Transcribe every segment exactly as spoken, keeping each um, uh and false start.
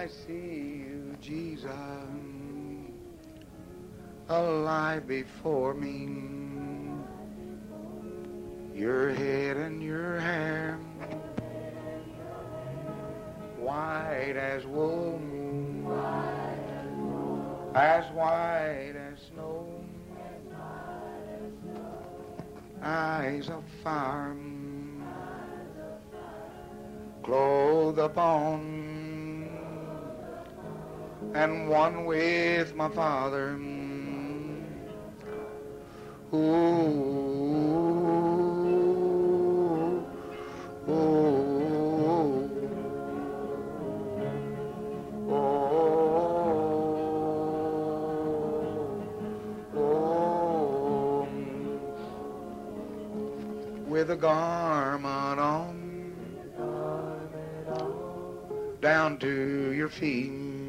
I see you, Jesus, alive before me. Your head and your hair, white as wool, as white as snow, eyes of fire, clothed upon, and one with my Father. Ooh. With a garment on, down to your feet,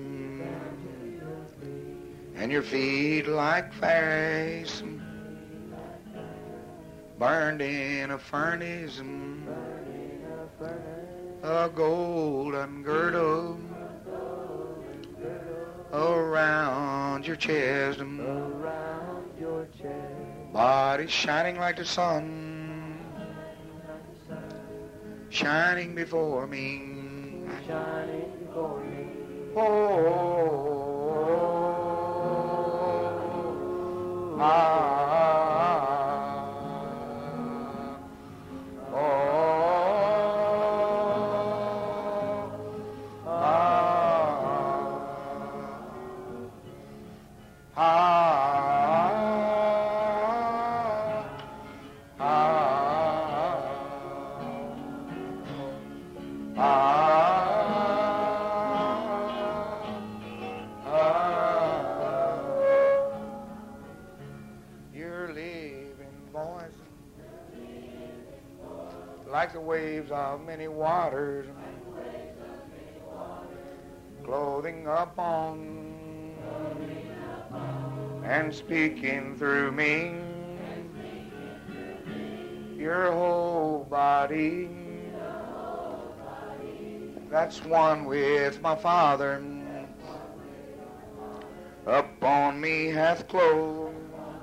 and your feet like fires burned in a furnace, a golden girdle around your chest, body shining like the sun, shining before me, shining before me. Oh, ah, oh, ah, ah. Like the waves of many waters, clothing upon and speaking through me, your whole body, that's one with my Father, upon me hath clothed,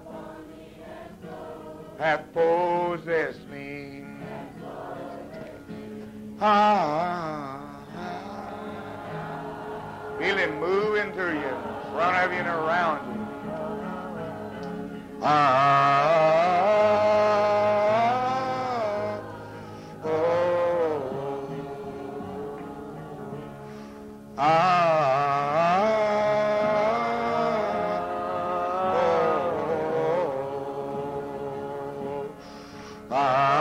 hath possessed me. Ah, ah, feel it moving through you, in front of you and around you. Ah, oh, ah, oh, ah.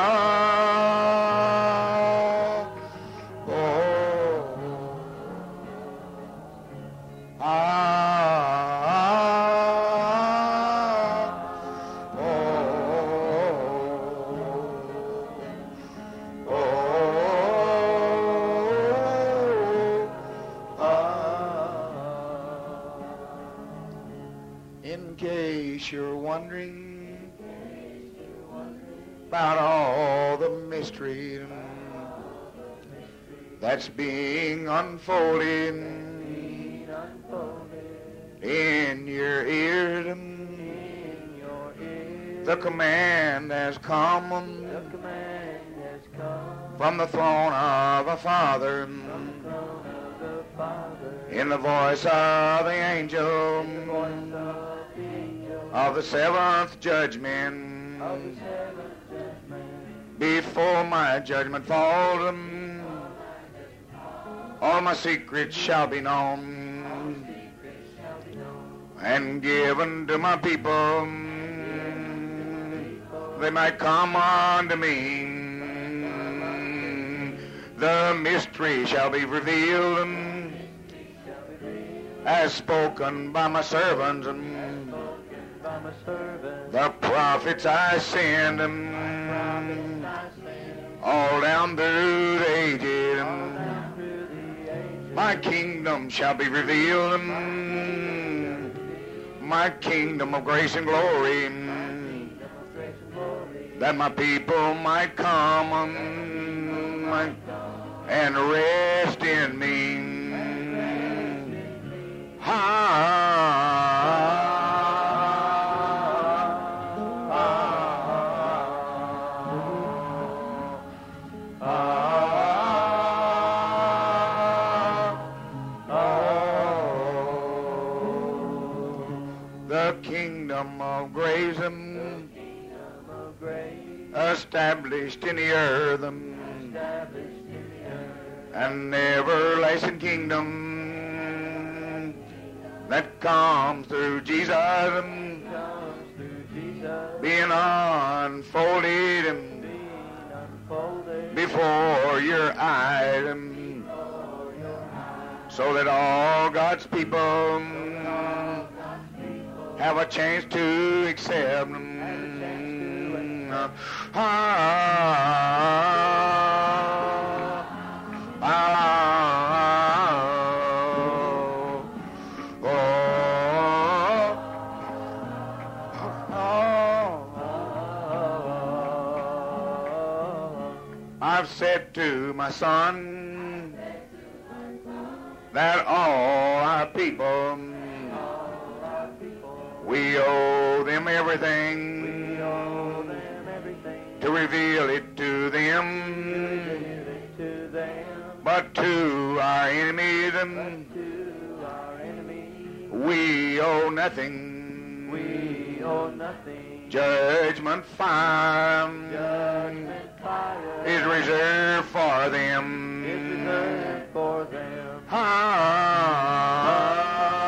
In case you're wondering about all the mystery that's being unfolded in your ears, the command has come from the throne of the Father, in the voice of the angel of the seventh judgment. Before my judgment falls, all my secrets shall be known and given to my people. They might come unto me. The mystery shall be revealed as spoken by my servants, the prophets I send, all down through the ages. My kingdom shall be revealed, my kingdom of grace and glory, that my people might come and rest in me. The kingdom of grace, um, established in the earth, um, an everlasting kingdom that comes through Jesus, um, being unfolded um, before your eyes, um, so that all God's people um, have a chance to accept them. Ah, ah, oh, oh. I've said to my son that all our people, we owe them everything, we owe them everything to reveal it to them, reveal it to them. But to our enemies, but to our enemies we owe nothing, we owe nothing. Judgment fire, Judgment fire is reserved for them, is reserved for them. Ah,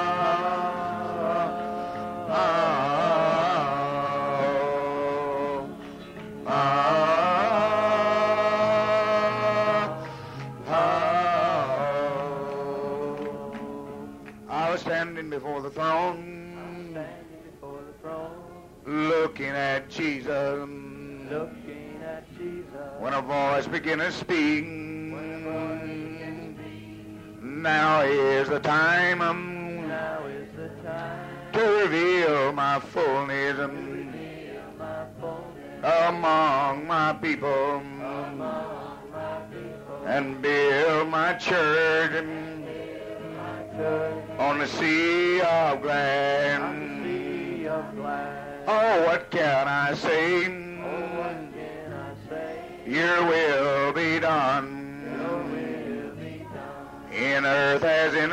before the throne, before the throne, looking at Jesus, looking at Jesus, when a voice began to speak, now is the time, um, now is the time to reveal my fullness, um, reveal my fullness among my people, among my people, and build my church, um, on the sea of glass. Oh, what can I say? Oh, what can I say? Your will be done. Your will be done. In earth as in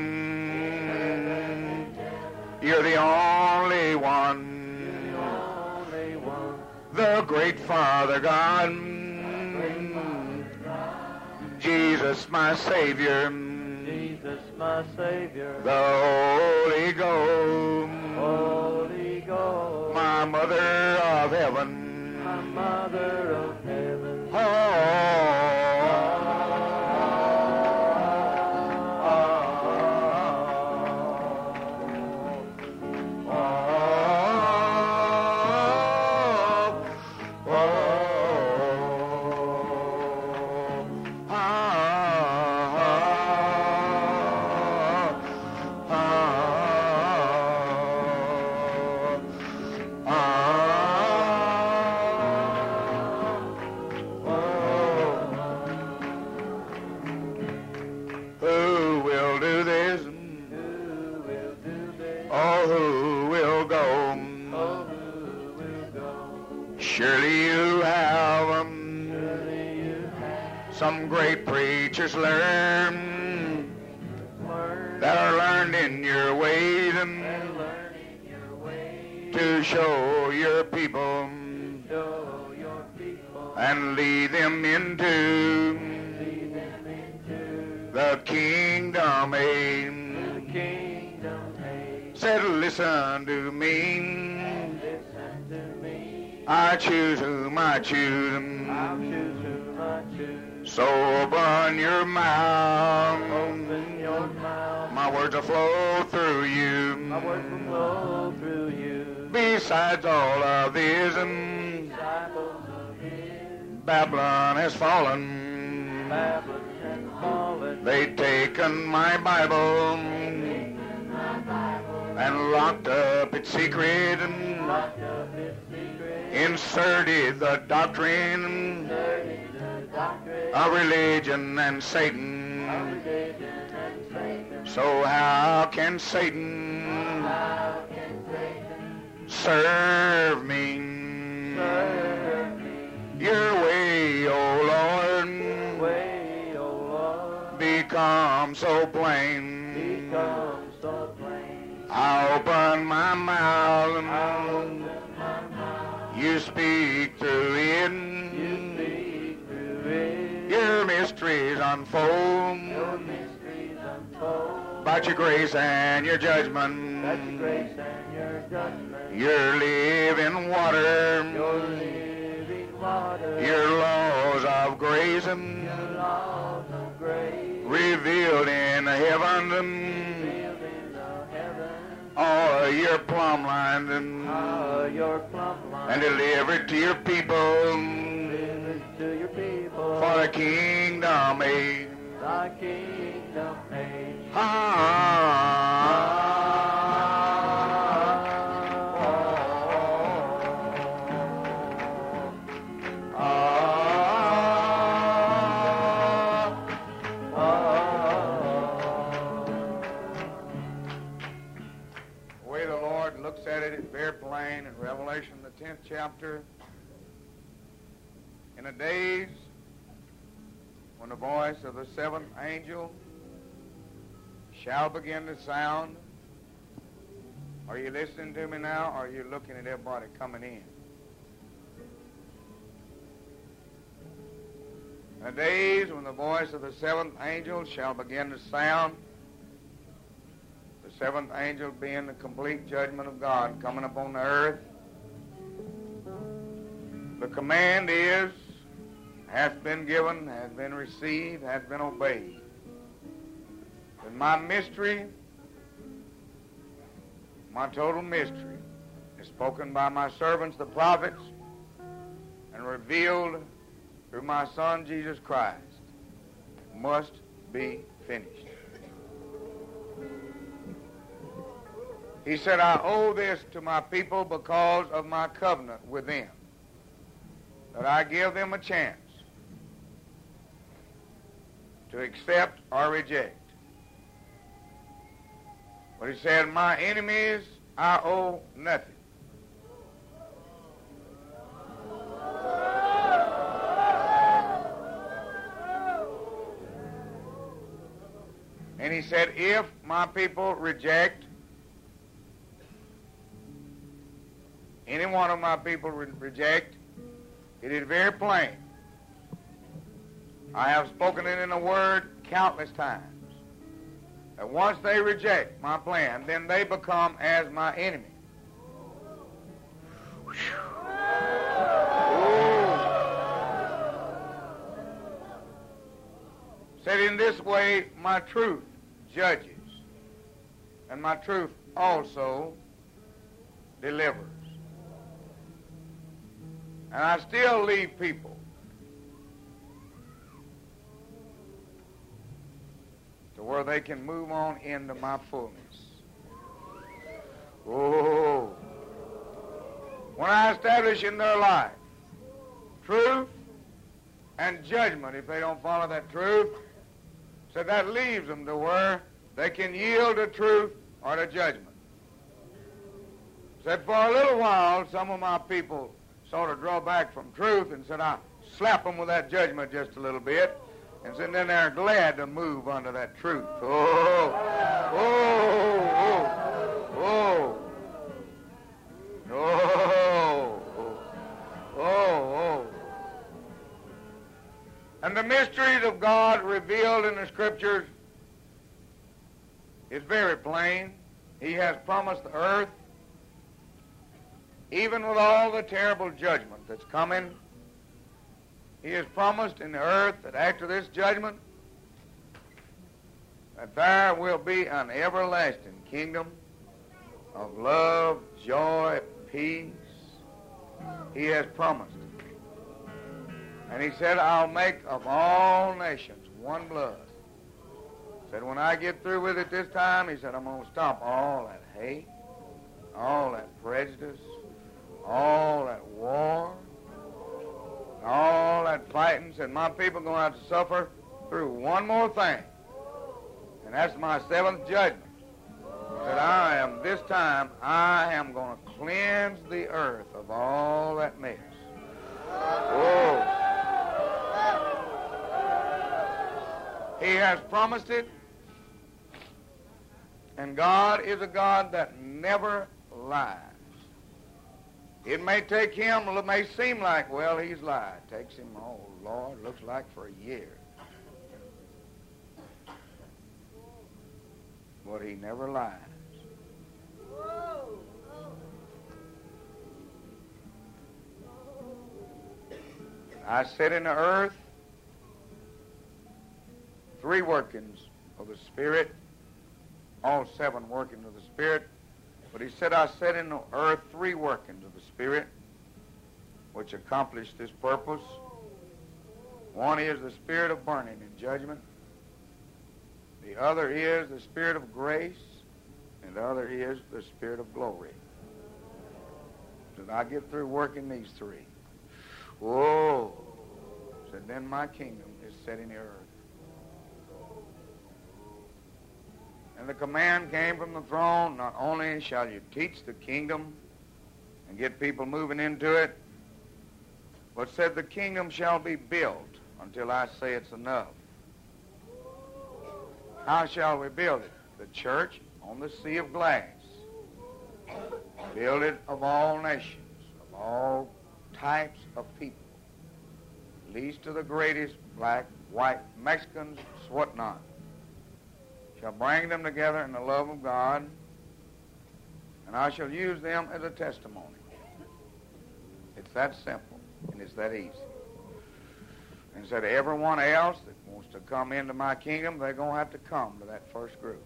heaven. You're the only one. You're the only one. The great Father God. Great Father God. Jesus, my Savior. Jesus, my Savior, the Holy Ghost, Holy Ghost, my Mother of Heaven, my Mother of Heaven. Oh, oh, oh, oh, oh, oh. Surely you have, um, Surely you have some great preachers learn, learn that are learned in your ways, um, to show your people, show your people and lead them into, lead them into the kingdom age. The kingdom age. Said, listen to me. Listen to me. I choose whom I choose. I'll choose whom I choose. So open your mouth. Open your mouth. My words will flow through you. My words will flow through you. Besides all of this, Babylon has fallen. Babylon has fallen. They've taken my Bible, taken my Bible and locked up its secret. Locked up its Inserted the doctrine, Inserted the doctrine of religion and Satan. Of religion and Satan. So how can Satan, how can Satan serve me? Serve me. Your way, O Lord, become so plain. Become so plain. I open my mouth. I open my mouth. You speak through it. You speak through it. Your mysteries unfold. Your mysteries unfold. About your grace and your judgment. About your grace and your judgment. Your living water. Your living water. Your laws of grace. Your laws of grace. Revealed in the heavens. Revealed in the heavens. Oh, your plumb lines. And, Ah, your plumb line. and delivered to your people. Delivered to your people. For the kingdom age. Thy kingdom age. Ah. The way the Lord looks at it is very plain in Revelation, the tenth chapter. In the days when the voice of the seventh angel shall begin to sound. Are you listening to me now, or are you looking at everybody coming in? In the days when the voice of the seventh angel shall begin to sound, the seventh angel being the complete judgment of God coming upon the earth, the command is, hath been given, has been received, has been obeyed. And my mystery, my total mystery, is spoken by my servants, the prophets, and revealed through my Son, Jesus Christ, must be finished. He said, I owe this to my people because of my covenant with them, that I give them a chance to accept or reject. But he said, my enemies, I owe nothing. And he said, if my people reject, any one of my people re- reject, it is very plain. I have spoken it in the Word countless times. That once they reject my plan, then they become as my enemy. Said in this way, my truth judges, and my truth also delivers. And I still leave people to where they can move on into my fullness. Oh, when I establish in their life truth and judgment, if they don't follow that truth, so that leaves them to where they can yield to truth or to judgment. Said for a little while, some of my people sort of draw back from truth and said, I slap them with that judgment just a little bit. And so then they're glad to move under that truth. Oh, oh, oh, oh, oh, oh, oh. And the mysteries of God revealed in the Scriptures is very plain. He has promised the earth, even with all the terrible judgment that's coming, He has promised in the earth that after this judgment, that there will be an everlasting kingdom of love, joy, peace. He has promised. And he said, I'll make of all nations one blood. He said, when I get through with it this time, he said, I'm going to stop all that hate, all that prejudice, all that war, all that fighting. Said, my people are going to have to suffer through one more thing, and that's my seventh judgment. That I am, this time, I am going to cleanse the earth of all that mess. Oh. He has promised it. And God is a God that never lies. It may take him, it may seem like, well, he's lied. It takes him, oh, Lord, looks like for a year. But he never lies. I said in the earth, three workings of the Spirit, all seven workings of the Spirit. But he said, I said in the earth three workings of the Spirit, which accomplish this purpose. One is the spirit of burning and judgment. The other is the spirit of grace. And the other is the spirit of glory. Did I get through working these three? Whoa. Said, then my kingdom is set in the earth. And the command came from the throne, not only shall you teach the kingdom and get people moving into it, but said the kingdom shall be built until I say it's enough. How shall we build it? The church on the sea of glass. Build it of all nations, of all types of people, least to the greatest, black, white, Mexicans, whatnot. Shall bring them together in the love of God, and I shall use them as a testimony. It's that simple, and it's that easy. And said everyone else that wants to come into my kingdom, they're going to have to come to that first group.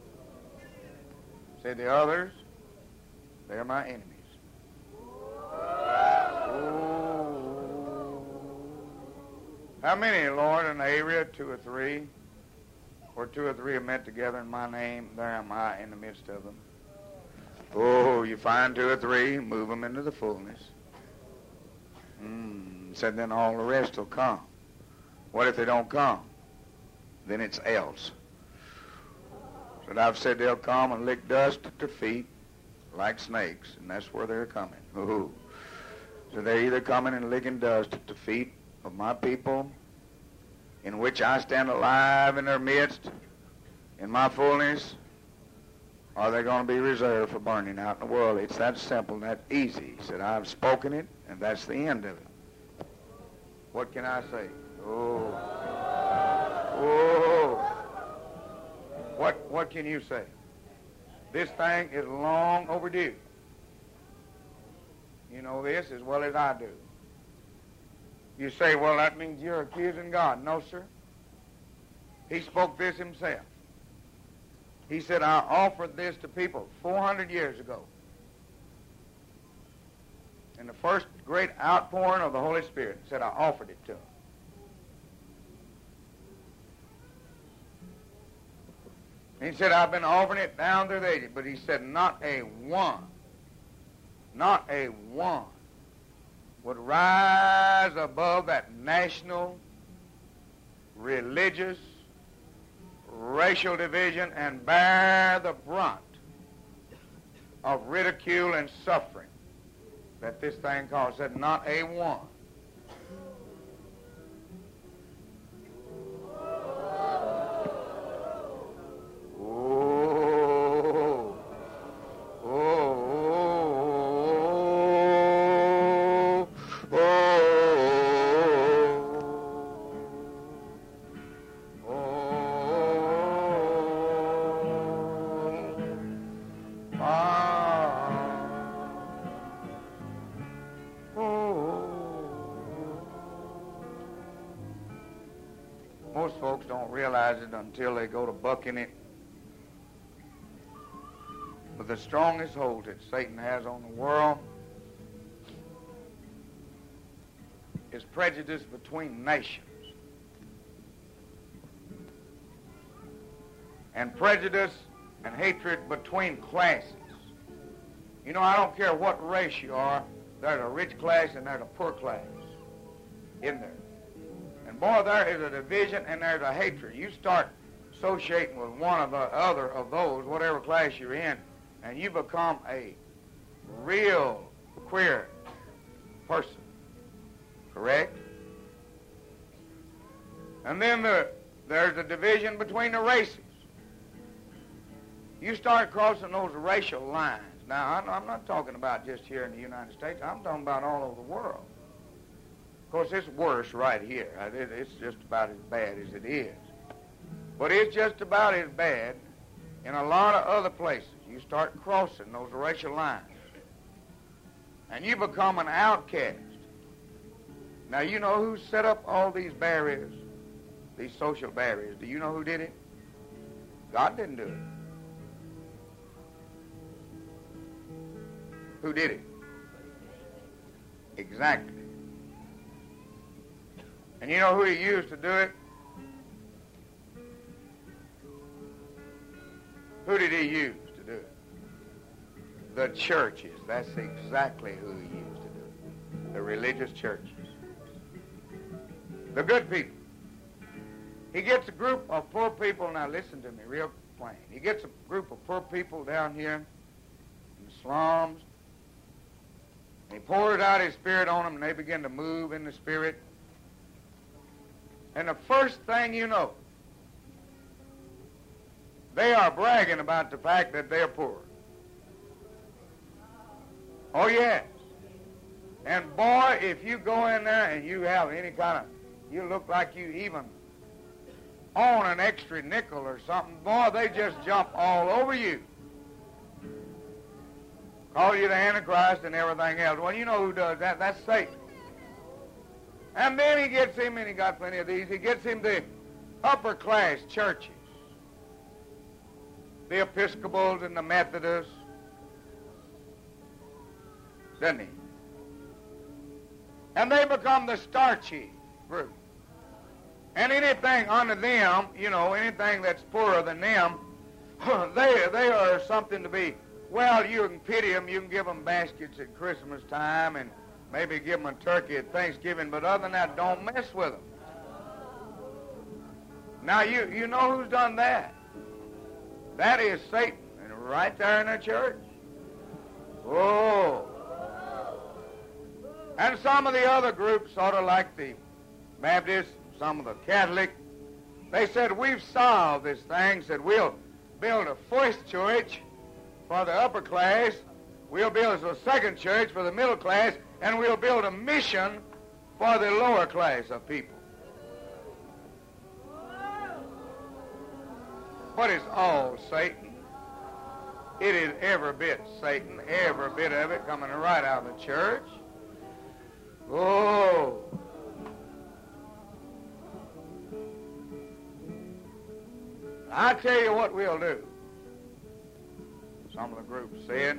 Said the others, they're my enemies. Oh. How many, Lord, in the area? Two or three? Where two or three are met together in my name, there am I in the midst of them. Oh, you find two or three, move them into the fullness. Mm, said then all the rest will come. What if they don't come? Then it's else. Said I've said they'll come and lick dust at their feet like snakes, and that's where they're coming. Ooh. So they're either coming and licking dust at the feet of my people, in which I stand alive in their midst, in my fullness, or they're going to be reserved for burning out in the world. It's that simple and that easy. He said, I've spoken it, and that's the end of it. What can I say? Oh. Oh. What, what can you say? This thing is long overdue. You know this as well as I do. You say, well, that means you're accusing God. No, sir. He spoke this himself. He said, I offered this to people four hundred years ago. In the first great outpouring of the Holy Spirit, he said, I offered it to them. He said, I've been offering it down through the ages. But he said, not a one, not a one would rise above that national, religious, racial division and bear the brunt of ridicule and suffering that this thing caused. Said not a one. Oh, oh, oh, oh, most folks don't realize it until they go to bucking it. But the strongest hold that Satan has on the world is prejudice between nations. And prejudice and hatred between classes. You know, I don't care what race you are, there's a rich class and there's a poor class in there. And boy, there is a division and there's a hatred. You start associating with one of the other of those, whatever class you're in, and you become a real queer person. Correct? And then the, there's a division between the races. You start crossing those racial lines. Now, I'm not talking about just here in the United States. I'm talking about all over the world. Of course, it's worse right here. It's just about as bad as it is. But it's just about as bad in a lot of other places. You start crossing those racial lines, and you become an outcast. Now, you know who set up all these barriers, these social barriers? Do you know who did it? God didn't do it. Who did it? Exactly. And you know who he used to do it? Who did he use to do it? The churches. That's exactly who he used to do it. The religious churches. The good people. He gets a group of poor people. Now listen to me real plain. He gets a group of poor people down here in the slums. He pours out his Spirit on them, and they begin to move in the Spirit. And the first thing you know, they are bragging about the fact that they're poor. Oh, yes. And boy, if you go in there and you have any kind of, you look like you even own an extra nickel or something, boy, they just jump all over you. Call you the Antichrist and everything else. Well, you know who does that. That's Satan. And then he gets him, and he got plenty of these, he gets him the upper class churches. The Episcopals and the Methodists. Doesn't he? And they become the starchy group. And anything under them, you know, anything that's poorer than them, they, they are something to be, well, you can pity them, you can give them baskets at Christmas time and maybe give them a turkey at Thanksgiving, but other than that, don't mess with them. Now, you, you know who's done that? That is Satan, and right there in the church. Oh. And some of the other groups, sort of like the Baptists, some of the Catholic, they said, we've solved this thing, said we'll build a first church for the upper class, we'll build a second church for the middle class, and we'll build a mission for the lower class of people. But it's all Satan. It is every bit Satan, every bit of it coming right out of the church. Oh. I tell you what we'll do. Some of the groups said,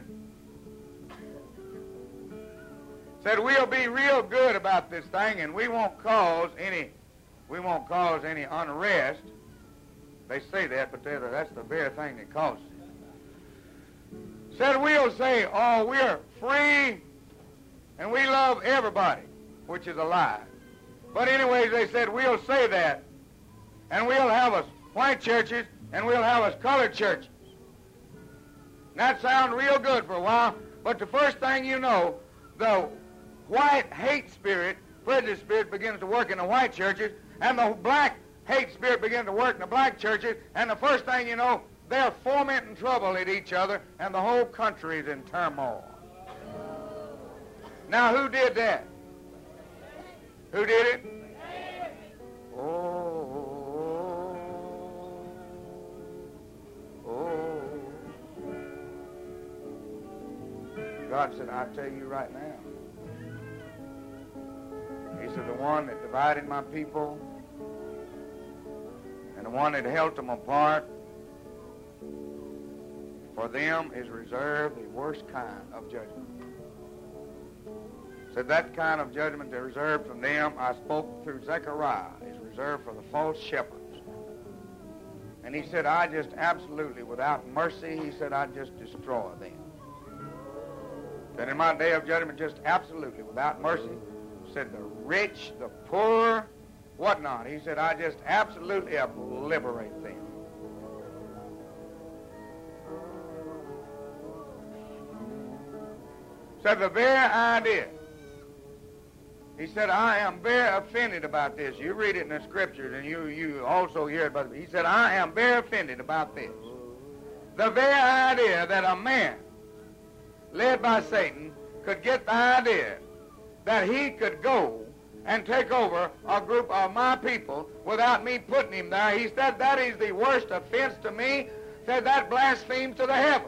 said we'll be real good about this thing, and we won't cause any, we won't cause any unrest. They say that, but that's the very thing that causes it. Said we'll say, oh, we're free, and we love everybody, which is a lie. But anyways, they said we'll say that, and we'll have us white churches, and we'll have us colored churches. And that sounds real good for a while, but the first thing you know, the white hate spirit, prejudice spirit begins to work in the white churches, and the black hate spirit begins to work in the black churches, and the first thing you know, they're fomenting trouble at each other, and the whole country is in turmoil. Now, who did that? Who did it? Oh, oh. God said, I tell you right now. He said, the one that divided my people and the one that held them apart, for them is reserved the worst kind of judgment. Said that kind of judgment that is reserved from them, I spoke through Zechariah, is reserved for the false shepherds. And he said, I just absolutely, without mercy, he said, I just destroy them. Said in my day of judgment, just absolutely, without mercy, said the rich, the poor, whatnot. He said, I just absolutely obliterate them. Said the very idea He said, I am very offended about this. You read it in the scriptures, and you, you also hear it. But he said, I am very offended about this. The very idea that a man led by Satan could get the idea that he could go and take over a group of my people without me putting him there. He said, that is the worst offense to me. Said that blasphemes to the heavens.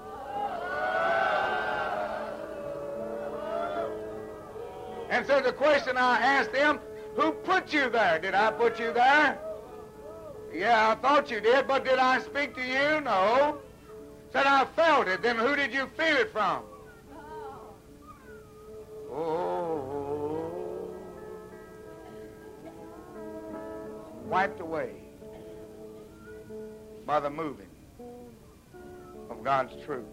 And so the question I asked him, who put you there? Did I put you there? Yeah, I thought you did, but did I speak to you? No. Said I felt it. Then who did you feel it from? Oh. Wiped away by the moving of God's truth.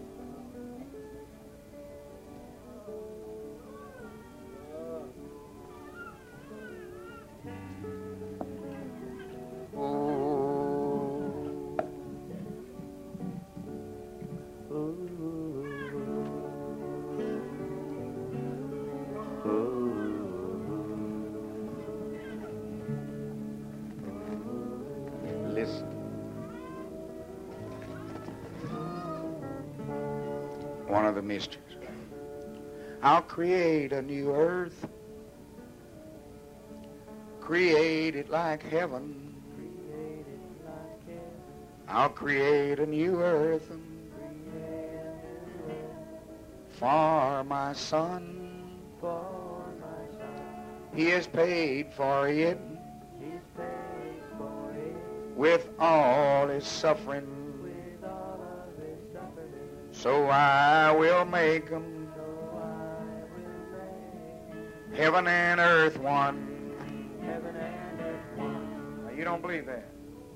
One of the mysteries. I'll create a new earth, create it like heaven. I'll create a new earth for my son. He has paid for it with all his suffering. So I will make them heaven and earth one. Now, you don't believe that?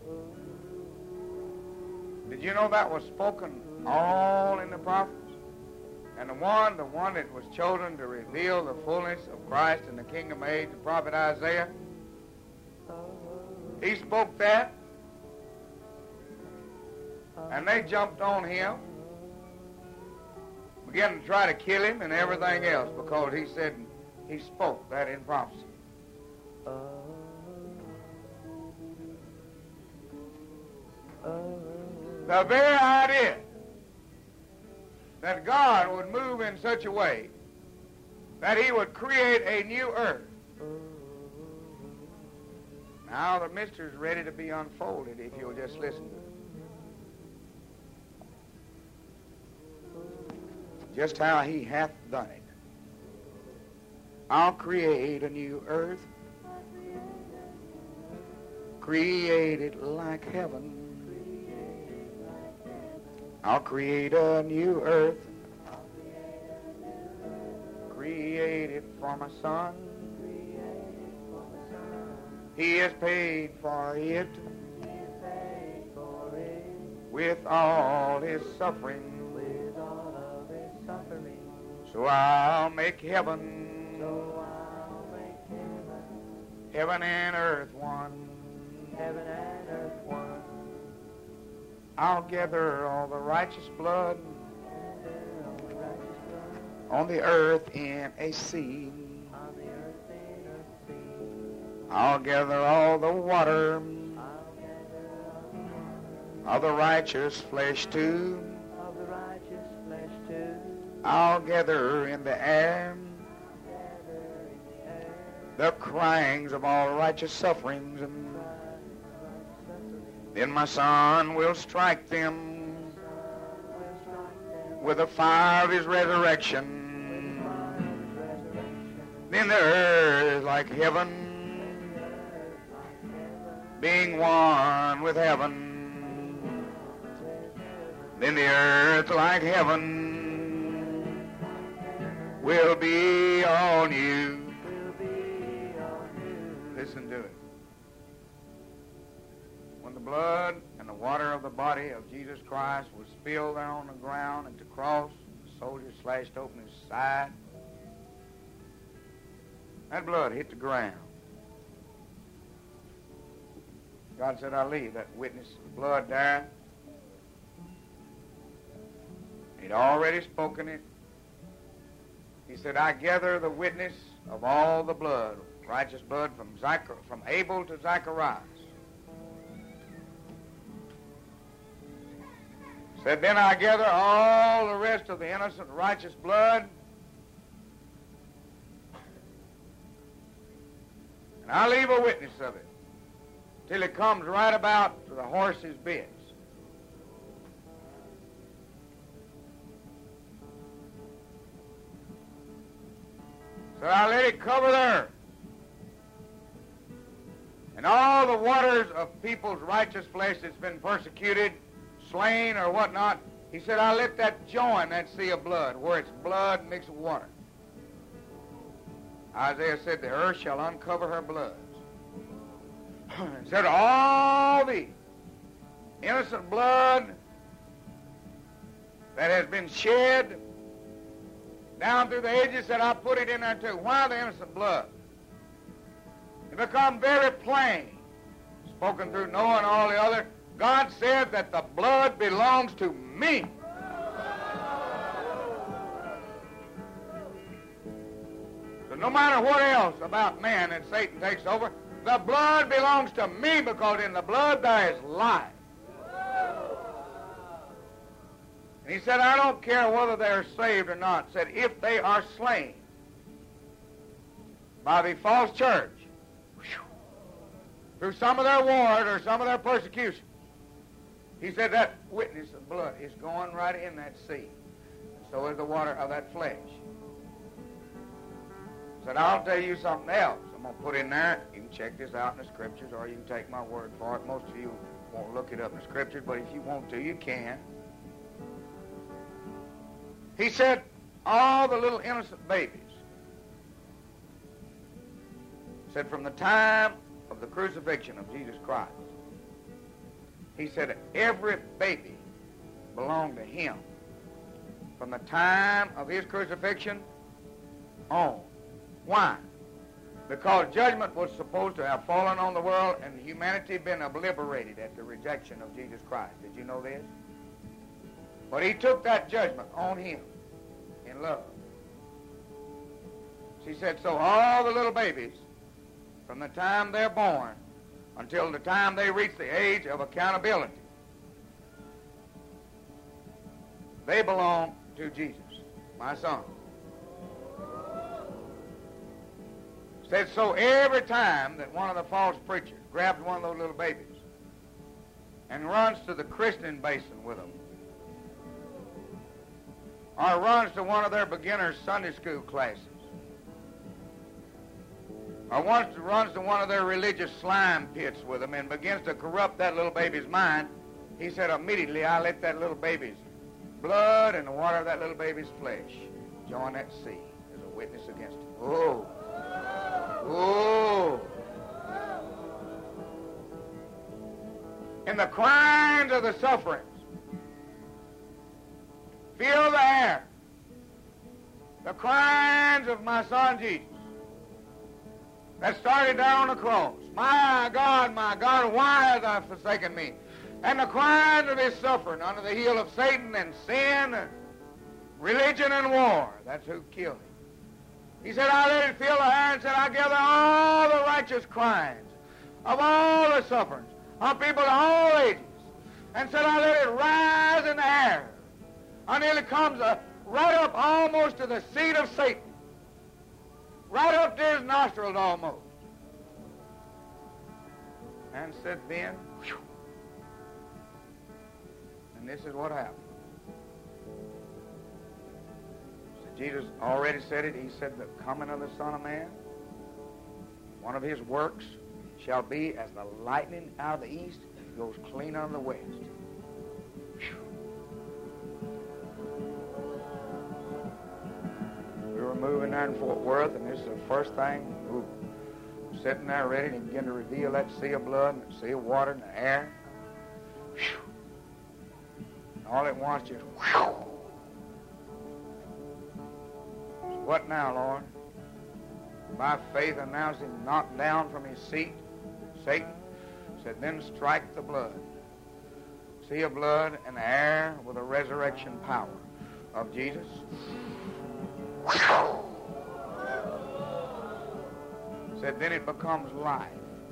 Did you know that was spoken all in the prophets? And the one, the one that was chosen to reveal the fullness of Christ in the kingdom age, the prophet Isaiah, he spoke that, and they jumped on him, began to try to kill him and everything else because he said he spoke that in prophecy. The very idea that God would move in such a way that he would create a new earth. Now the mystery is ready to be unfolded if you'll just listen to it. Just how he hath done it. I'll create a new earth, create it like heaven. I'll create a new earth, create it for my son. He has paid for it with all his suffering. So I'll make heaven, so I'll make heaven, heaven and earth one, heaven and earth one. I'll gather all the righteous blood on the earth in a sea. I'll gather all the water of the righteous flesh too. I'll gather in the air the cryings of all righteous sufferings, and then my son will strike them with the fire of his resurrection. Then the earth like heaven, being one with heaven. Then the earth like heaven will be all new. Listen to it. When the blood and the water of the body of Jesus Christ was spilled there on the ground at the cross, the soldier slashed open his side. That blood hit the ground. God said, I'll leave that witness of blood there. He'd already spoken it. He said, I gather the witness of all the blood, righteous blood from Zachar, from Abel to Zacharias. Said, then I gather all the rest of the innocent righteous blood, and I leave a witness of it till it comes right about to the horse's bits. So I let it cover the earth. And all the waters of people's righteous flesh that's been persecuted, slain, or whatnot, he said, I let that join that sea of blood, where it's blood mixed with water. Isaiah said, the earth shall uncover her bloods. And said, all the innocent blood that has been shed down through the ages, said, I put it in there too. Why the innocent blood? It become very plain, spoken through Noah and all the other. God said that the blood belongs to me. So no matter what else about man that Satan takes over, the blood belongs to me, because in the blood there is life. And he said, I don't care whether they're saved or not. He said, if they are slain by the false church, through some of their wars or some of their persecution, he said that witness of blood is going right in that sea. And so is the water of that flesh. He said, I'll tell you something else. I'm going to put in there. You can check this out in the Scriptures, or you can take my word for it. Most of you won't look it up in the Scriptures, but if you want to, you can. He said, all the little innocent babies, said from the time of the crucifixion of Jesus Christ, he said every baby belonged to him from the time of his crucifixion on. Why? Because judgment was supposed to have fallen on the world and humanity been obliterated at the rejection of Jesus Christ. Did you know this? But he took that judgment on him in love. She said, so all the little babies, from the time they're born until the time they reach the age of accountability, they belong to Jesus, my son. Said, so every time that one of the false preachers grabs one of those little babies and runs to the christening basin with them, or runs to one of their beginner Sunday school classes, or wants to, runs to one of their religious slime pits with them and begins to corrupt that little baby's mind, he said, immediately I let that little baby's blood and the water of that little baby's flesh join that sea as a witness against him. Oh. Oh. In the crimes of the sufferings, feel the air. The crimes of my son Jesus that started down on the cross. My God, my God, why hast thou forsaken me? And the crimes of his suffering under the heel of Satan and sin and religion and war. That's who killed him. He said, I let it feel the air, and said, I gather all the righteous crimes of all the sufferings of people of all ages. And said, I let it rise in the air until it comes uh, right up almost to the seat of Satan. Right up to his nostrils almost. And said then, whew, and this is what happened. So Jesus already said it. He said, the coming of the Son of Man, one of his works shall be as the lightning out of the east goes clean out of the west. Whew. We were moving there in Fort Worth, and this is the first thing. We were sitting there ready, and he began to reveal that sea of blood and the sea of water and the air. Whew. And all it was just whew. So what now, Lord? By faith announced him knocked down from his seat. Satan said, then strike the blood. Sea of blood and the air with the resurrection power of Jesus. Said, then it becomes life.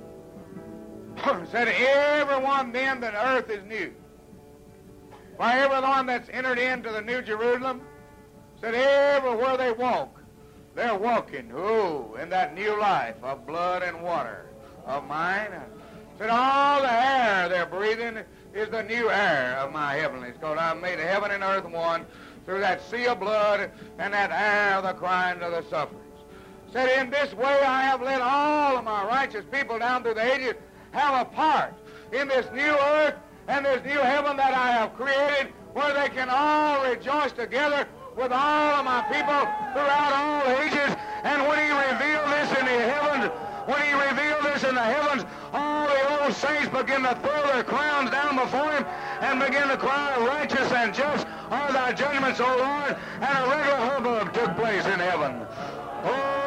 Said, everyone then that earth is new. For everyone that's entered into the New Jerusalem, said, everywhere they walk, they're walking, oh, in that new life of blood and water of mine. Said, all the air they're breathing is the new air of my heavenlies, because I've made heaven and earth one through that sea of blood and that air of the crying of the sufferings. Said, in this way I have led all of my righteous people down through the ages, have a part in this new earth and this new heaven that I have created, where they can all rejoice together with all of my people throughout all ages. And when he revealed this in the heavens, when he revealed this in the heavens, all the old saints begin to throw their crowns down before him and begin to cry, righteous and just are thy judgments, O Lord. And a regular hubbub took place in heaven. Oh!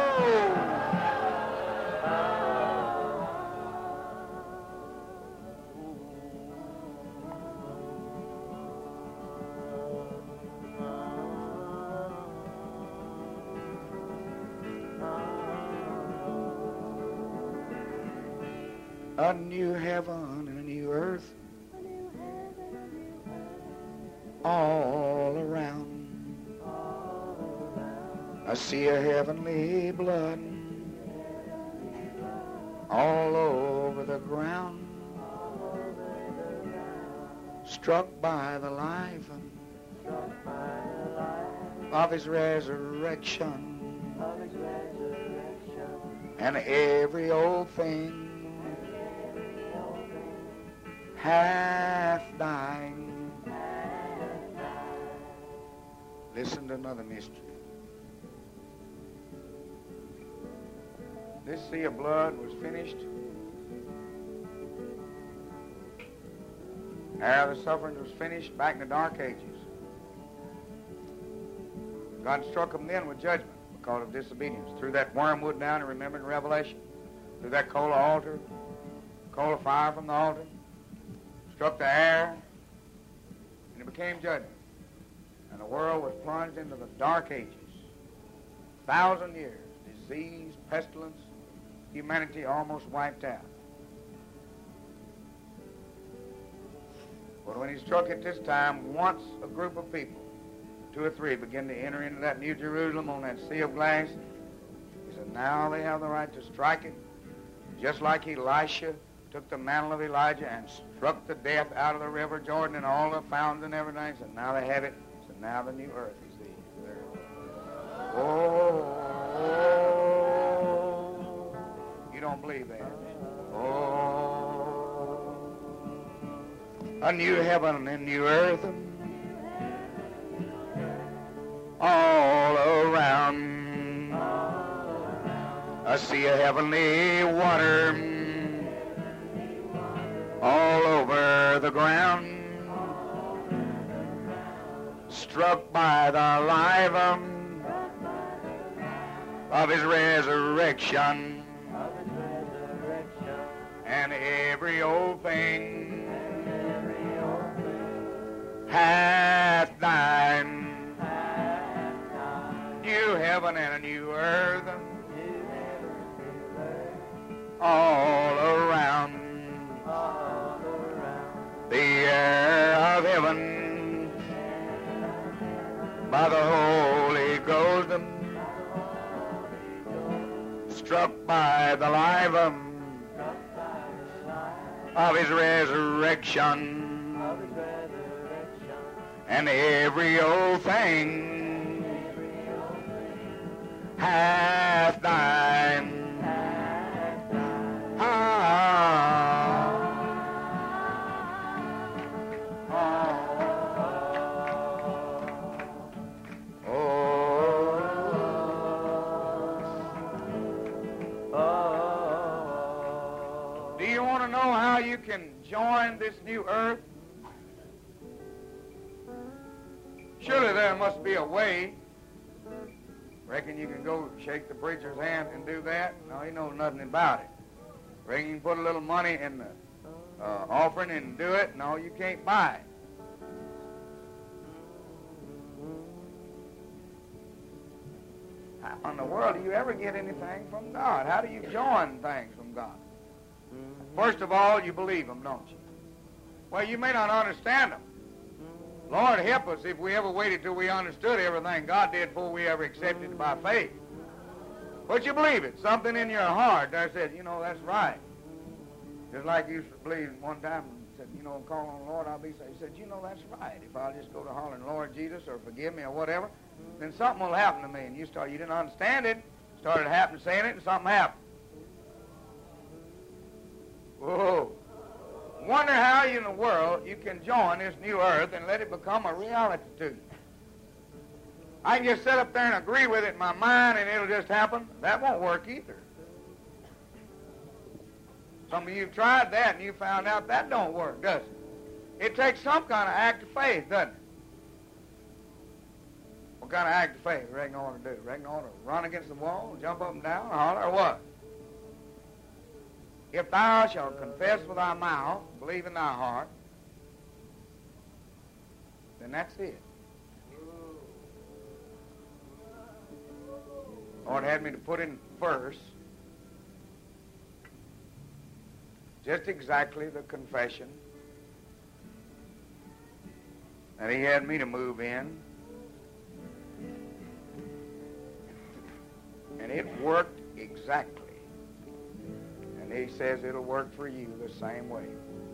A new heaven and a new earth all around. I see a heavenly blood all over the ground, struck by the life of his resurrection, and every old thing half dying. Listen to another mystery. This sea of blood was finished. Ere the suffering was finished back in the dark ages. God struck them then with judgment because of disobedience. Threw that wormwood down and remembered in Revelation. Threw that coal of altar, coal of fire from the altar. Struck the air, and it became judgment. And the world was plunged into the dark ages. Thousand years, disease, pestilence, humanity almost wiped out. But when he struck it this time, once a group of people, two or three, began to enter into that New Jerusalem on that sea of glass, he said, now they have the right to strike it, just like Elisha took the mantle of Elijah and struck the death out of the river Jordan and all the fountains and everything. So now they have it. So now the new earth is there. Oh, oh, you don't believe that? Oh, a new heaven and new earth all around. I see a heavenly water all over the ground, struck by the life of his resurrection, and every old thing hath died. New heaven and a new earth all around. The air of heaven by the Holy Ghost, struck by the life of his resurrection, and every old thing hath died. Ah. You can join this new earth. Surely there must be a way. Reckon you can go shake the preacher's hand and do that? No, he knows nothing about it. Reckon you can put a little money in the uh, offering and do it? No, you can't buy it. how in the world do you ever get anything from God? How do you join things from God? First of all, you believe them, don't you? Well, you may not understand them. Lord, help us if we ever waited till we understood everything God did before we ever accepted by faith. But you believe it. Something in your heart that said, you know, that's right. Just like you believed one time and said, you know, call on the Lord, I'll be saved. He said, you know, that's right. If I'll just go to hollering, Lord Jesus, or forgive me or whatever, then something will happen to me. And you start, you didn't understand it, started happening, saying it, and something happened. Whoa. Wonder how in the world you can join this new earth and let it become a reality to you. I can just sit up there and agree with it in my mind and it'll just happen. That won't work either. Some of you have tried that and you found out that don't work, does it? It takes some kind of act of faith, doesn't it? What kind of act of faith reckon I ought to do? Reckon I ought to run against the wall, jump up and down, or holler, or what? If thou shalt confess with thy mouth, believe in thy heart, then that's it. Lord had me to put in verse just exactly the confession that he had me to move in. And it worked exactly. And he says it'll work for you the same way.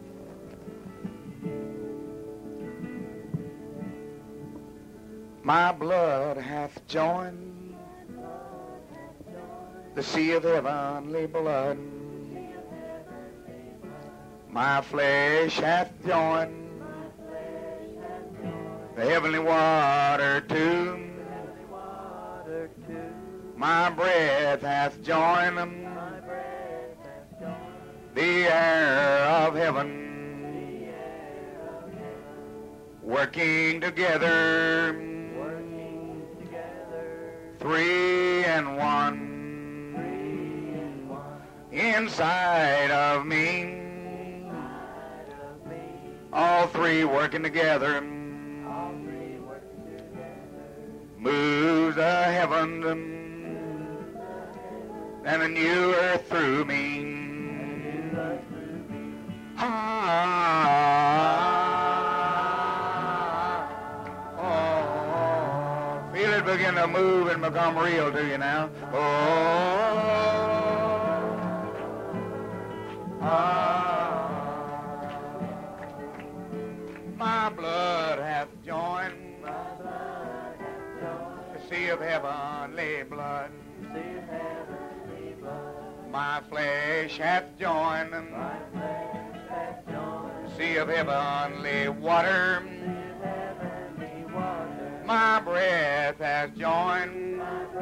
My blood hath joined the sea of heavenly blood. My flesh hath joined the heavenly water too. My breath hath joined them, the air of heaven, working together, three and one, inside of me, all three working together, moves the heavens and a new earth through me. Ah, oh, feel it begin to move and become real to you now. Oh, ah, my blood hath joined the sea of heavenly blood. My flesh hath joined the sea of heavenly water. My breath has joined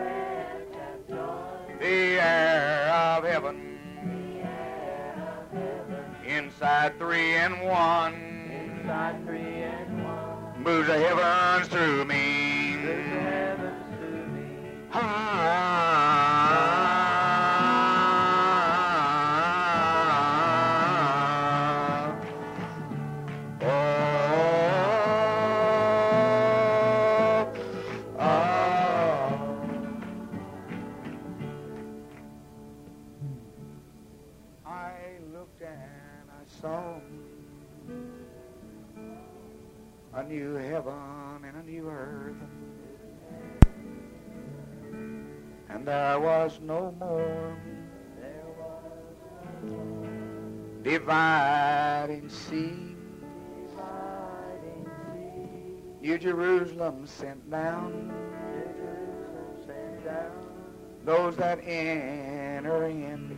the air of heaven. Inside three and one, moves the heavens through me. Ah. A new heaven and a new earth, and there was no more dividing sea. New Jerusalem sent down those that enter in.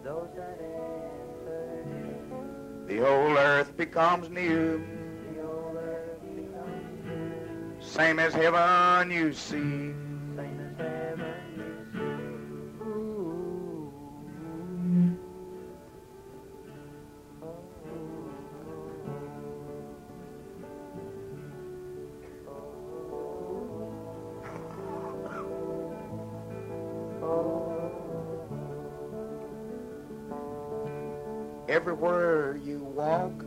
The whole earth becomes new. Same as heaven you see. Same as heaven you see. Ooh. Everywhere you walk,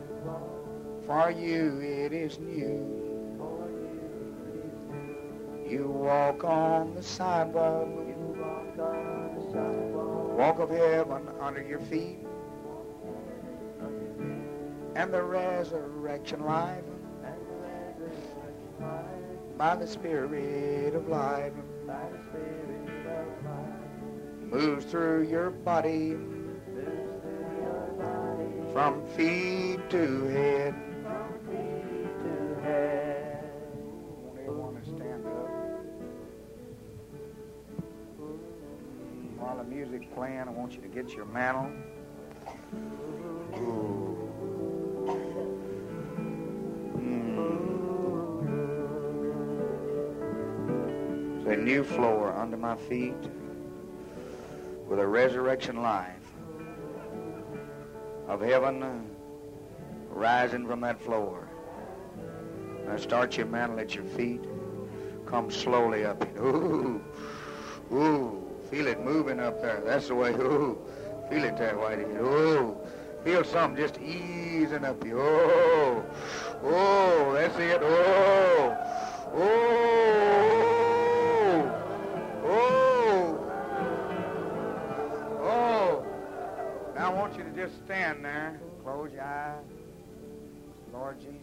for you it is new. You walk on the sidewalk. You walk on the sidewalk. Walk of heaven under your feet. And the resurrection life. And the resurrection life. By the Spirit of life. By the Spirit of life. Moves through your body. Moves through your body. From feet to head. From feet to head. Won't everyone to stand up? While the music's playing, I want you to get your mantle. Ooh. Mm. It's a new floor under my feet with a resurrection life of heaven uh, rising from that floor. Now start your mantle at your feet. Come slowly up. Ooh, ooh. Feel it moving up there. That's the way. Ooh, feel it that way. Ooh, feel something just easing up you. Oh, oh, that's it. Oh, oh, oh, oh. Now I want you to just stand there. Close your eyes. Lord Jesus.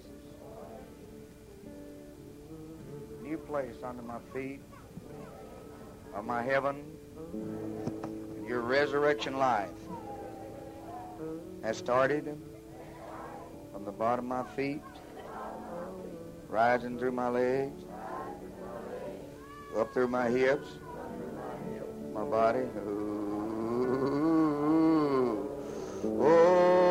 New place under my feet of my heaven. Your resurrection life has started from the bottom of my feet, rising through my legs, up through my hips, my body. Ooh, oh.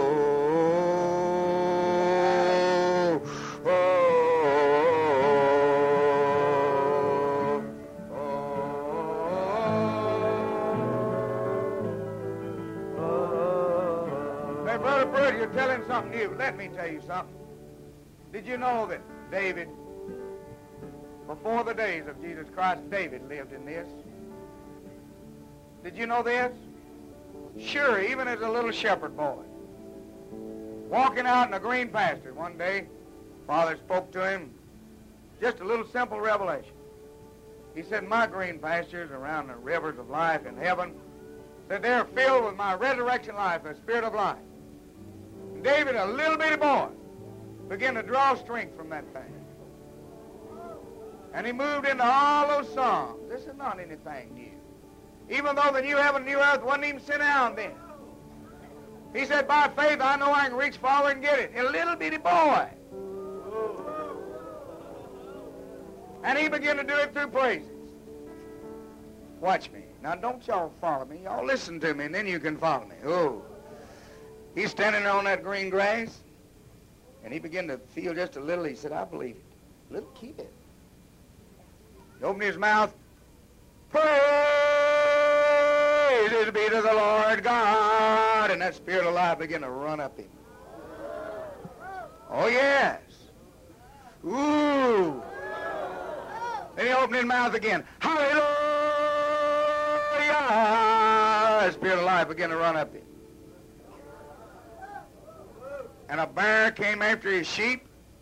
You're telling something new. Let me tell you something. Did you know that David, before the days of Jesus Christ, David lived in this? Did you know this? Sure, even as a little shepherd boy, walking out in a green pasture one day, Father spoke to him, just a little simple revelation. He said, my green pastures around the rivers of life in heaven, said they're filled with my resurrection life, the Spirit of life. David, a little bitty boy, began to draw strength from that thing. And he moved into all those songs. This is not anything new. Even though the new heaven and new earth wasn't even sent out then. He said, by faith, I know I can reach forward and get it. A little bitty boy. And he began to do it through praises. Watch me. Now, don't y'all follow me. Y'all listen to me, and then you can follow me. Oh. He's standing there on that green grass, and he began to feel just a little. He said, I believe it. Little kid. He opened his mouth. Praises be to the Lord God. And that Spirit of life began to run up him. Oh, yes. Ooh. Then he opened his mouth again. Hallelujah. The Spirit of life began to run up him. And a bear came after his sheep.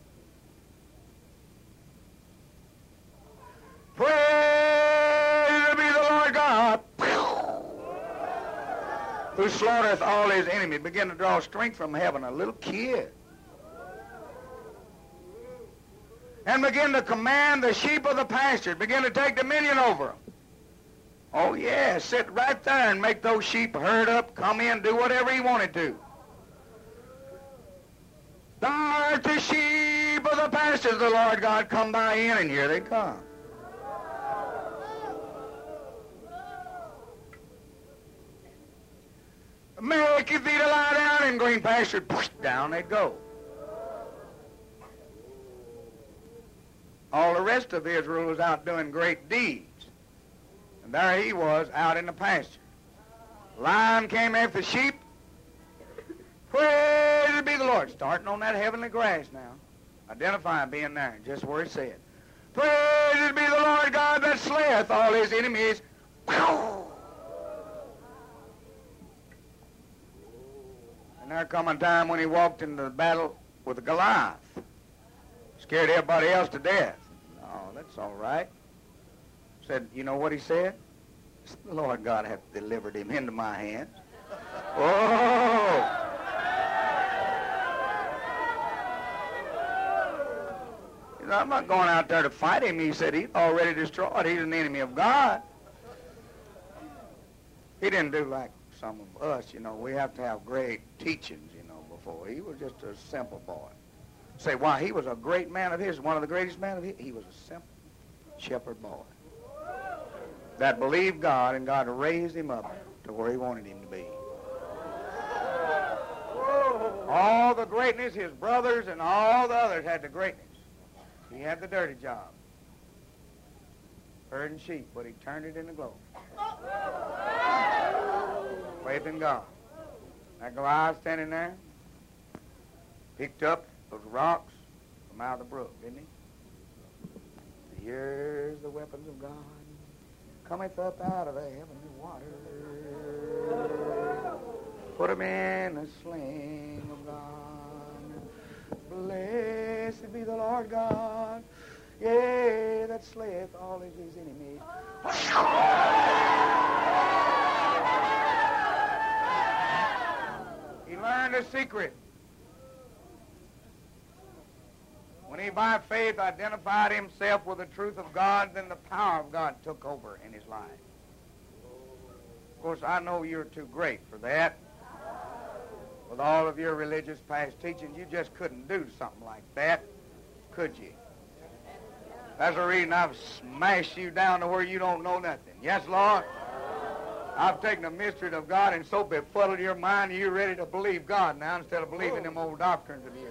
Praise be the Lord God, who slaughtereth all his enemies. Began to draw strength from heaven, a little kid. And began to command the sheep of the pasture, begin to take dominion over them. Oh, yeah, sit right there and make those sheep herd up, come in, do whatever he wanted to. Thou art the sheep of the pastures, the Lord God, come thy in, and here they come. Maketh thee to lie down in green pasture, push, down they go. All the rest of Israel was out doing great deeds. And there he was out in the pasture. Lion came after the sheep. Praise be the Lord. Starting on that heavenly grass now. Identifying being there, just where it said. Praise be the Lord God that slayeth all his enemies. And there come a time when he walked into the battle with Goliath. Scared everybody else to death. Oh, that's all right. Said, you know what he said? The Lord God hath delivered him into my hands. Oh! He said, I'm not going out there to fight him. He said, he's already destroyed. He's an enemy of God. He didn't do like some of us, you know. We have to have great teachings, you know, before. He was just a simple boy. Say, why, he was a great man of his, one of the greatest men of his. He was a simple shepherd boy that believed God, and God raised him up to where he wanted him to be. All the greatness, his brothers and all the others had the greatness. He had the dirty job. Herding sheep, but he turned it into glory. Faith in God. That Goliath standing there picked up those rocks from out of the brook, didn't he? Here's the weapons of God. Cometh up out of the heavenly water. Put him in the sling of God. Blessed be the Lord God. Yea, that slayeth all of his enemies. He learned a secret. When he by faith identified himself with the truth of God, then the power of God took over in his life. Of course, I know you're too great for that. With all of your religious past teachings, you just couldn't do something like that, could you? That's the reason I've smashed you down to where you don't know nothing. Yes, Lord? I've taken the mystery of God and so befuddled your mind you're ready to believe God now instead of believing them old doctrines of yours.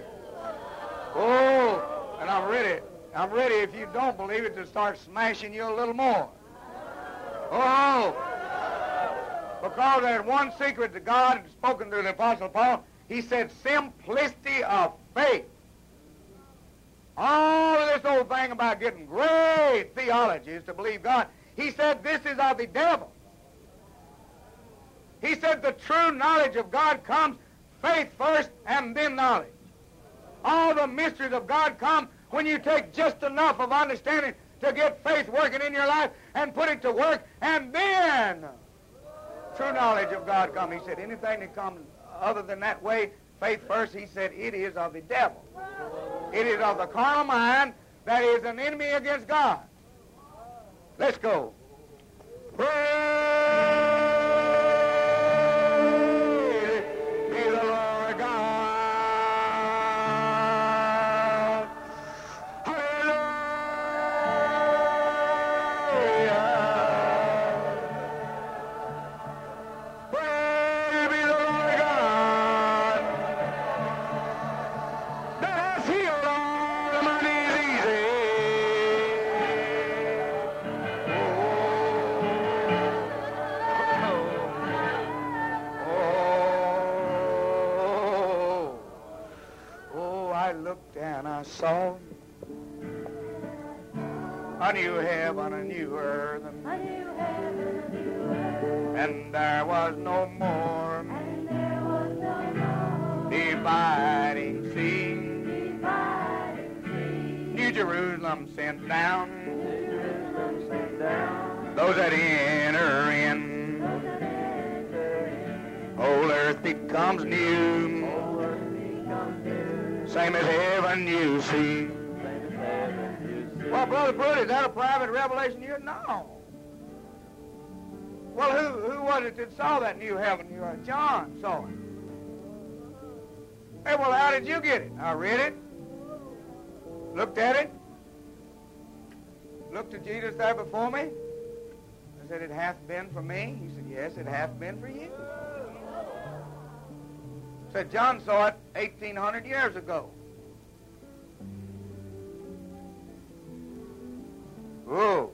Oh, and I'm ready. I'm ready, if you don't believe it, to start smashing you a little more. Oh, because there's one secret that God had spoken to the Apostle Paul. He said, simplicity of faith. All of this old thing about getting great theologies to believe God, he said this is of the devil. He said the true knowledge of God comes faith first and then knowledge. All the mysteries of God come when you take just enough of understanding to get faith working in your life and put it to work, and then true knowledge of God comes. He said anything that comes other than that way, faith first, he said it is of the devil. It is of the carnal mind that is an enemy against God. Let's go. Praise be the Lord God. Saw a new heaven, a new earth, A new heaven, a new earth, and there was no more and there was no more dividing sea. dividing sea. New Jerusalem sent down Jerusalem sent down those that enter in. those that enter in. Old earth becomes new, Old earth becomes new, same as heaven you see. same as heaven you see. Well, Brother Pruitt, is that a private revelation you? No. Well, who who was it that saw that new heaven? You uh, John saw it. Hey, well, how did you get it? I read it, looked at it, looked at Jesus there before me. I said, it hath been for me. He said, yes, it hath been for you. Said John saw it eighteen hundred years ago. Whoa.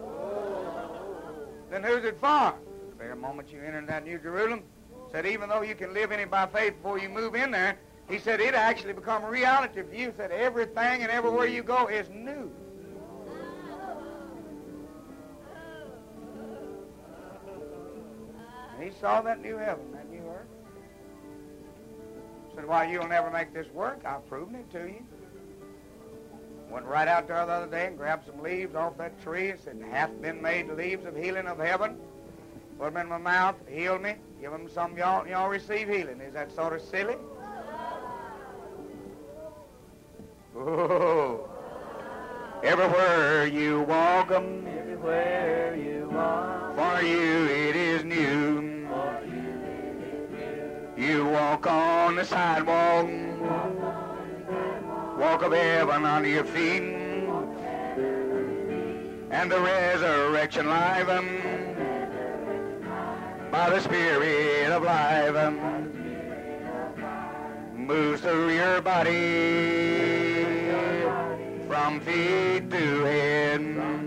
Then who's it for? The very moment you enter that New Jerusalem, said even though you can live in it by faith before you move in there, he said it actually become a reality for you. Said everything and everywhere you go is new. And he saw that new heaven, that new earth. Said, why, you'll never make this work. I've proven it to you. Went right out there the other day and grabbed some leaves off that tree and said, hath been made leaves of healing of heaven. Put them in my mouth, heal me. Give them some, y'all, y'all receive healing. Is that sort of silly? Oh. Everywhere you walk 'em, Everywhere you walk, for you it is new. for you it is new. You walk on the sidewalk, walk of heaven under your feet, and the resurrection life um, by the Spirit of life um, moves through your body from feet to head.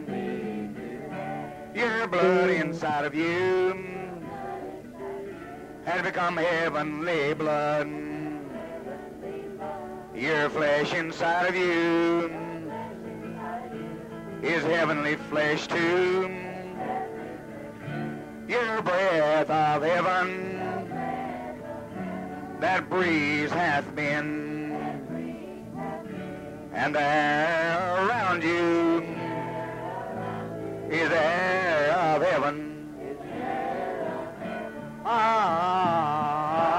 Your blood inside of you has become heavenly blood. Your flesh inside of you is heavenly flesh too. Your breath of heaven that breeze hath been, and the air around you is the air of heaven. Ah.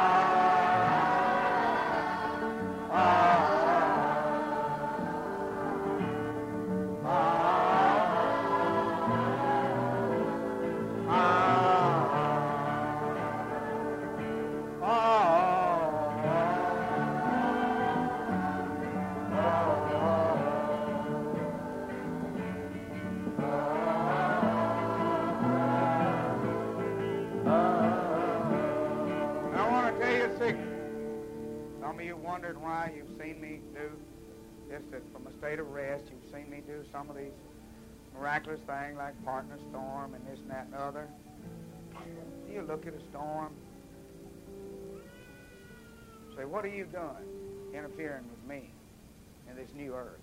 Wondered why you've seen me do just that from a state of rest. You've seen me do some of these miraculous things like parting a storm and this and that and the other. You look at a storm, say, what are you doing interfering with me in this new earth?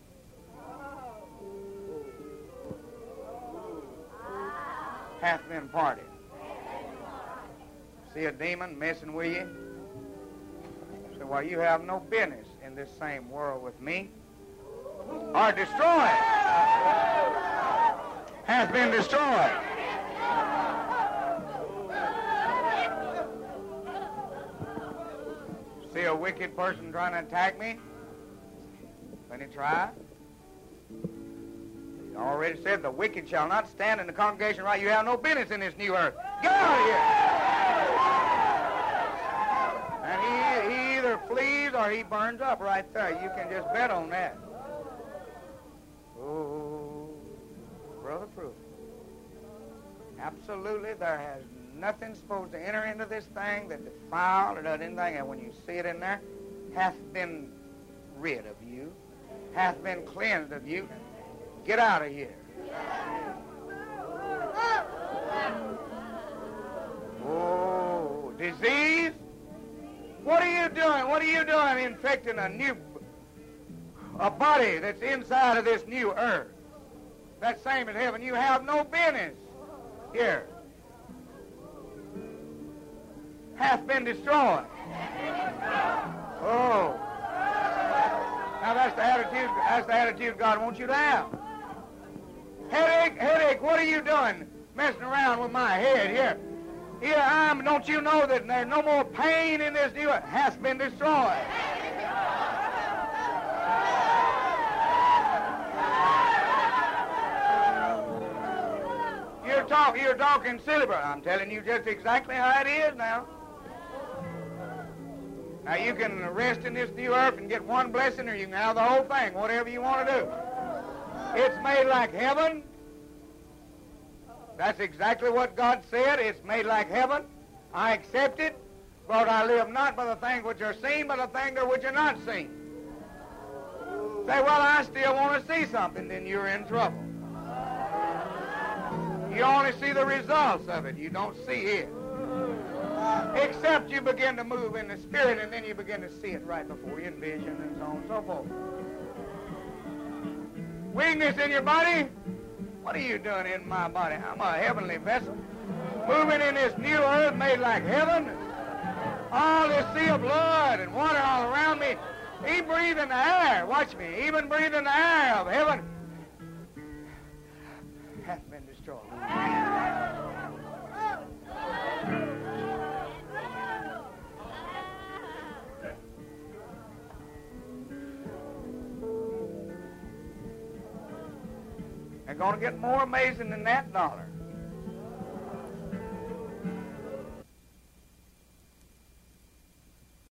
Hath been parted. See a demon messing with you? Say, well, you have no business in this same world with me. Or destroyed. Hath been destroyed. See a wicked person trying to attack me? When he try? He already said the wicked shall not stand in the congregation right. You have no business in this new earth. Get out of here. And he, he either flees or he burns up right there. You can just bet on that. Oh, Brother Proof. Absolutely, there has nothing supposed to enter into this thing that defile or does anything. And when you see it in there, hath been rid of you, hath been cleansed of you. Get out of here. Oh, disease? What are you doing? What are you doing infecting a new, a body that's inside of this new earth? That same as heaven. You have no business here. Hath been destroyed. Oh. Now that's the attitude, that's the attitude God wants you to have. Headache, headache, what are you doing messing around with my head here? Here I am, don't you know that there's no more pain in this new, hath been destroyed. You're, talk, you're talking silly, but I'm telling you just exactly how it is now. Now, you can rest in this new earth and get one blessing, or you can have the whole thing, whatever you want to do. It's made like heaven. That's exactly what God said. It's made like heaven. I accept it, but I live not by the things which are seen, but the things which are not seen. Say, well, I still want to see something, then you're in trouble. You only see the results of it. You don't see it. Except you begin to move in the Spirit, and then you begin to see it right before you in vision and so on and so forth. Weakness in your body? What are you doing in my body? I'm a heavenly vessel. Moving in this new earth made like heaven. All this sea of blood and water all around me. Even breathing the air, watch me, even breathing the air of heaven hath been destroyed. They're going to get more amazing than that dollar.